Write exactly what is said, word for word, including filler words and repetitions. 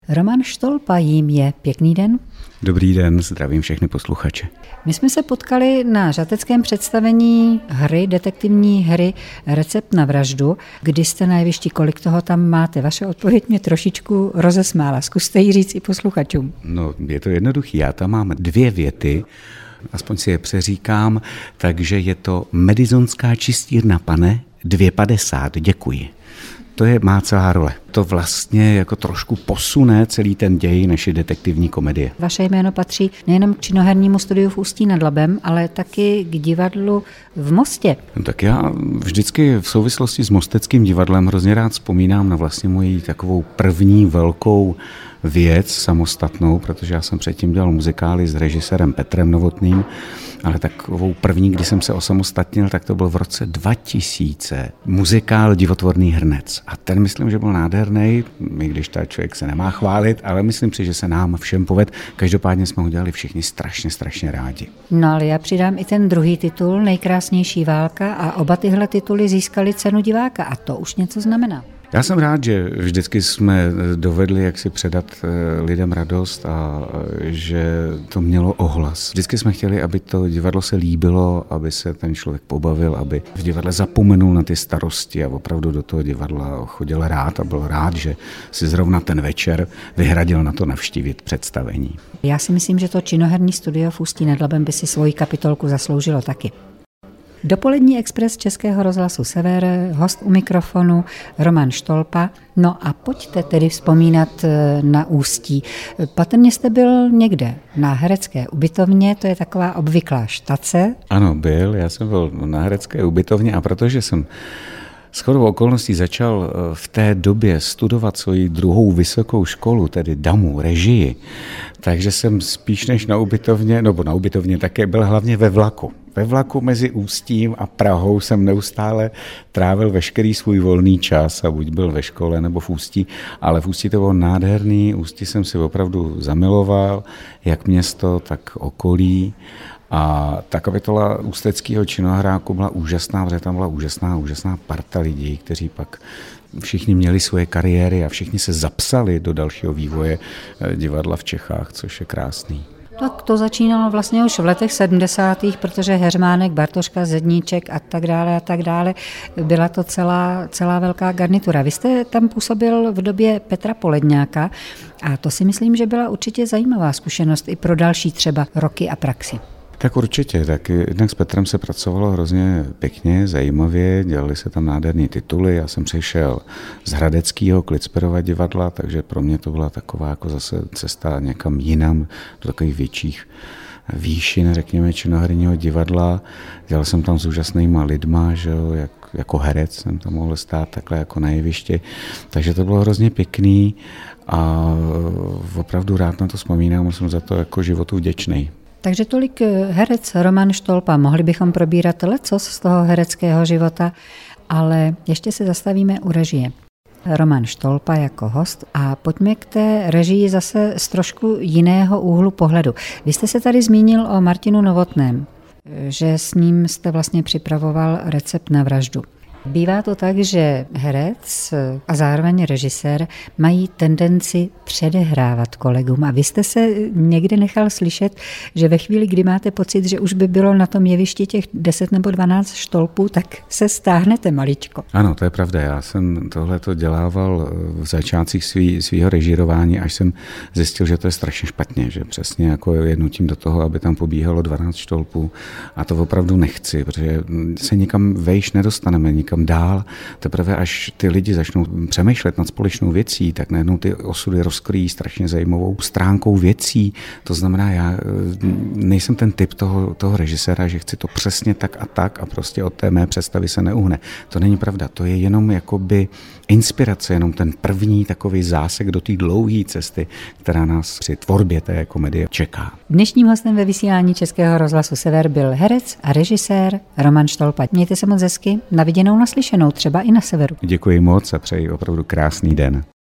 Roman Štolpa jím je. Pěkný den. Dobrý den, zdravím všechny posluchače. My jsme se potkali na žateckém představení hry, detektivní hry Recept na vraždu. Kdy jste na jevišti, kolik toho tam máte? Vaše odpověď mě trošičku rozesmála. Zkuste ji říct i posluchačům. No, je to jednoduchý. Já tam mám dvě věty, aspoň si je přeříkám, takže je to Medizonská čistírna, pane, dvě padesát, děkuji. To je má celá role. To vlastně jako trošku posune celý ten děj naší detektivní komedie. Vaše jméno patří nejenom k činohernímu studiu v Ústí nad Labem, ale taky k divadlu v Mostě. No, tak já vždycky v souvislosti s Mosteckým divadlem hrozně rád vzpomínám na vlastně moji takovou první velkou věc samostatnou, protože já jsem předtím dělal muzikály s režisérem Petrem Novotným, ale takovou první, kdy jsem se osamostatnil, tak to bylo v roce dva tisíce. Muzikál Divotvorný hrnec. A ten myslím, že byl nádherný, i když ta člověk se nemá chválit, ale myslím si, že se nám všem poved. Každopádně jsme ho dělali všichni strašně, strašně rádi. No ale já přidám i ten druhý titul, Nejkrásnější válka, a oba tyhle tituly získaly cenu diváka a to už něco znamená. Já jsem rád, že vždycky jsme dovedli jak si předat lidem radost a že to mělo ohlas. Vždycky jsme chtěli, aby to divadlo se líbilo, aby se ten člověk pobavil, aby v divadle zapomenul na ty starosti a opravdu do toho divadla chodil rád a byl rád, že si zrovna ten večer vyhradil na to navštívit představení. Já si myslím, že to činoherní studio v Ústí nad Labem by si svoji kapitolku zasloužilo taky. Dopolední expres Českého rozhlasu Sever, host u mikrofonu Roman Štolpa. No a pojďte tedy vzpomínat na Ústí. Patrně jste byl někde na herecké ubytovně, to je taková obvyklá štace. Ano, byl, já jsem byl na herecké ubytovně a protože jsem shodou okolností začal v té době studovat svoji druhou vysokou školu, tedy damu, režii, takže jsem spíš než na ubytovně, nebo na ubytovně také byl hlavně ve vlaku. Ve vlaku mezi Ústím a Prahou jsem neustále trávil veškerý svůj volný čas a buď byl ve škole nebo v Ústí, ale v Ústí to bylo nádherný, Ústí jsem si opravdu zamiloval, jak město, tak okolí. A ta kapitola ústeckého činohráku byla úžasná, protože tam byla úžasná, úžasná parta lidí, kteří pak všichni měli svoje kariéry a všichni se zapsali do dalšího vývoje divadla v Čechách, což je krásný. Tak to začínalo vlastně už v letech sedmdesátých, protože Heřmánek, Bartoška, Zedníček a tak dále a tak dále. Byla to celá, celá velká garnitura. Vy jste tam působil v době Petra Poledňáka a to si myslím, že byla určitě zajímavá zkušenost i pro další třeba roky a praxi. Tak určitě, tak jednak s Petrem se pracovalo hrozně pěkně, zajímavě, dělali se tam nádherný tituly, já jsem přišel z Hradeckého Klicperova divadla, takže pro mě to byla taková jako zase cesta někam jinam, do takových větších výšin, řekněme, činoherního divadla. Dělal jsem tam s úžasnýma lidma, že jo, jak, jako herec jsem tam mohl stát takhle jako na jevišti, takže to bylo hrozně pěkný a opravdu rád na to vzpomínám, jsem za to jako životu vděčný. Takže tolik herec Roman Štolpa. Mohli bychom probírat lecos z toho hereckého života, ale ještě se zastavíme u režie. Roman Štolpa jako host a pojďme k té režii zase z trošku jiného úhlu pohledu. Vy jste se tady zmínil o Martinu Novotném, že s ním jste vlastně připravoval Recept na vraždu. Bývá to tak, že herec a zároveň režisér mají tendenci předehrávat kolegům a vy jste se někde nechal slyšet, že ve chvíli, kdy máte pocit, že už by bylo na tom jevišti těch deset nebo dvanáct štolpů, tak se stáhnete maličko. Ano, to je pravda. Já jsem tohleto dělával v začátcích svý, svýho režírování, až jsem zjistil, že to je strašně špatně, že přesně jako je nutím do toho, aby tam pobíhalo dvanáct štolpů a to opravdu nechci, protože se nikam vejš nedostaneme, nikam dál. Teprve až ty lidi začnou přemýšlet nad společnou věcí, tak najednou ty osudy rozkryjí strašně zajímavou stránkou věcí. To znamená, já nejsem ten typ toho, toho režiséra, že chci to přesně tak a tak a prostě od té mé představy se neuhne. To není pravda. To je jenom jakoby inspirace, jenom ten první takový zásek do té dlouhé cesty, která nás při tvorbě té komedie čeká. Dnešním hostem ve vysílání Českého rozhlasu Sever byl herec a režisér Roman Štolpa. Mějte se moc hezky, na viděnou, naslyšenou, třeba i na Severu. Děkuji moc a přeji opravdu krásný den.